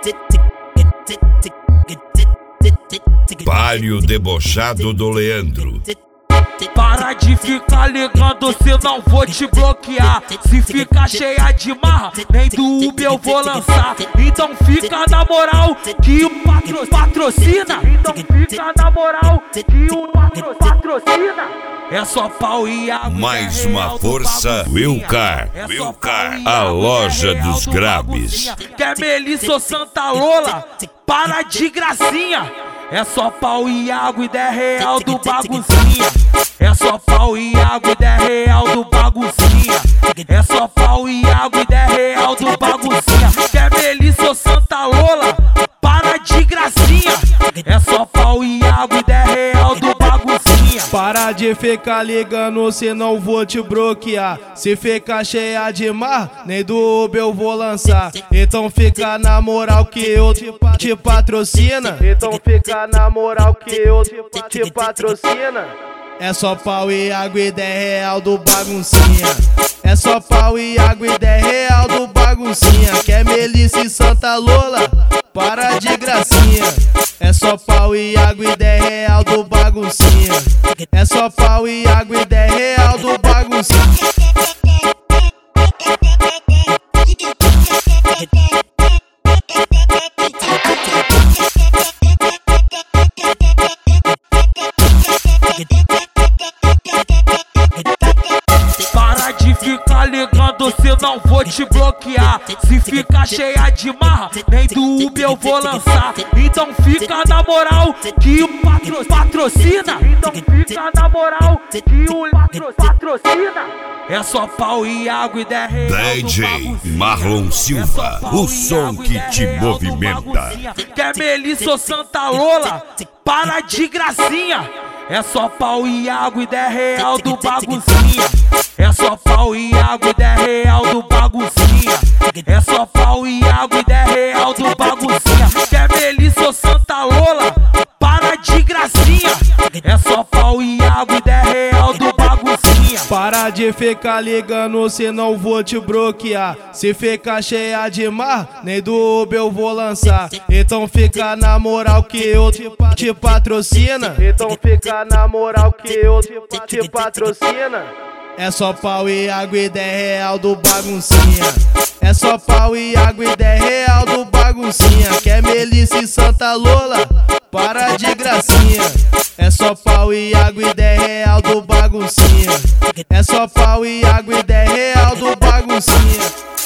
Palio debochado do Leandro. Para de ficar ligando, senão vou te bloquear. Se ficar cheia de marra, nem do Uber eu vou lançar. Então fica na moral que o patrocina. Então fica na moral que o patrocina. É só pau e água. Mais uma força, Wilcar, a loja dos grabes. Quer Melissa ou Santa Lola? Para de gracinha. É só pau e água e 10 real do baguncinha. É só pau e água e 10 real do baguncinha. É só pau e água e 10 real do baguncinha. Quer Melissa ou Santa Lola? Para de gracinha. É só pau e água e 10 real do baguncinha. Para de ficar ligando, senão vou te bloquear. Se ficar cheia de mar, nem do Uber eu vou lançar. Então fica na moral que eu te patrocina. Então fica na moral que eu te patrocina. É só pau e água e 10 real do baguncinha. É só pau e água e 10 real do baguncinha. Quer Melissa e Santa Lola? Para de gracinha. É só pau e água e 10 real do baguncinha. É só pau e água e 10 real do baguncinha. Para de ficar ligando, senão vou te bloquear. Se ficar cheia de marra, nem do Uber eu vou lançar. Então fica na moral que o patrocina. Então fica na moral que o patrocina. É só pau e água e 10 real. DJ Marlon Silva, o som que te movimenta. Quer Melissa ou Santa Lola? Para de gracinha. É só pau e água e 10 real do baguncinha. É só pau e água e 10 real do baguncinha. É só pau e água e 10 real do baguncinha. Quer Melissa ou Santa Lola? Para de gracinha. É só pau e água e 10 real do baguncinha. Para de ficar ligando, senão vou te bloquear. Se ficar cheia de mar, nem do Uber eu vou lançar. Então fica na moral que eu te patrocina. Então fica na moral que eu te patrocina. É só pau e água e 10 real do baguncinha. É só pau e água e 10 real do baguncinha. Quer Melissa e Santa Lola? Para de gracinha. É só pau e água e 10 real do baguncinha. É só pau e água e 10 real do baguncinha.